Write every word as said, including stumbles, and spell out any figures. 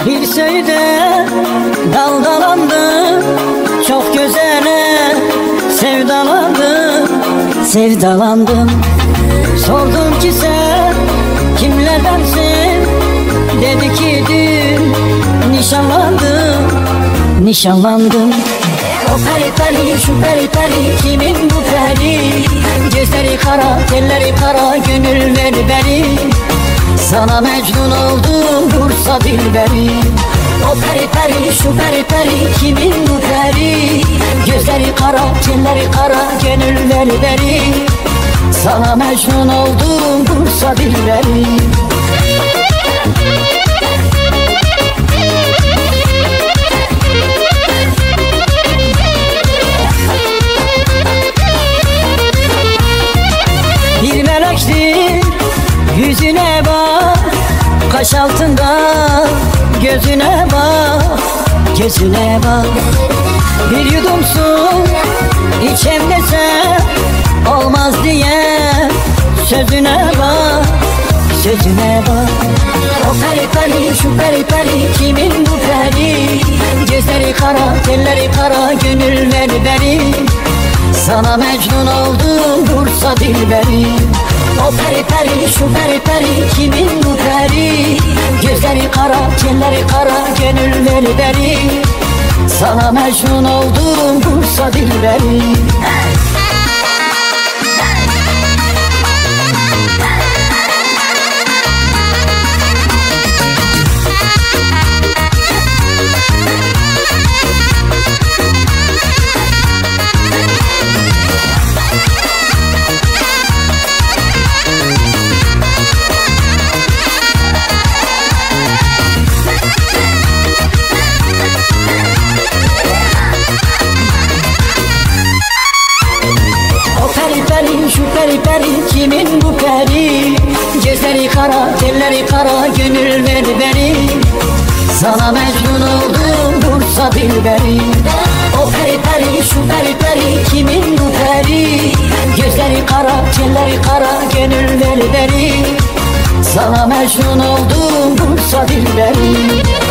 Bir söğüde daldalandım, çok güzele sevdalandım, sevdalandım. Sordum ki sen kimlerdensin, dedi ki dün nişanlandım, nişanlandım. O peri peri, şu peri peri, kimin bu peri? Gözleri kara, telleri kara, gönülleri beri. Sana mecnun oldum Bursa dilberi. O peri peri, şu peri peri, kimin bu peri? Gözleri kara, telleri kara, gönülleri beri. Sana mecnun oldum Bursa dilberi. Bir melekti, yüzüne bak, kaş altında gözüne bak, gözüne bak. Bir yudum su içem desem olmaz diye sözüne bak, sözüne bak. O peri peri, şu peri peri, kimin bu peri? Gözleri kara, telleri kara, gönülleri beri. Sana mecnun oldum Bursa dilberi. O peri peri, şu peri peri, kimin bu peri? Gözleri kara, telleri kara, gönülleri beri. Sana mecnun oldum Bursa dilberi. Şu peri peri, kimin bu peri? Gözleri kara, telleri kara, gönülleri beri. Sana mecnun oldum Bursa dilberi. O peri peri, şu peri peri, kimin bu peri? Gözleri kara, telleri kara, gönülleri beri. Sana mecnun oldum Bursa dilberi.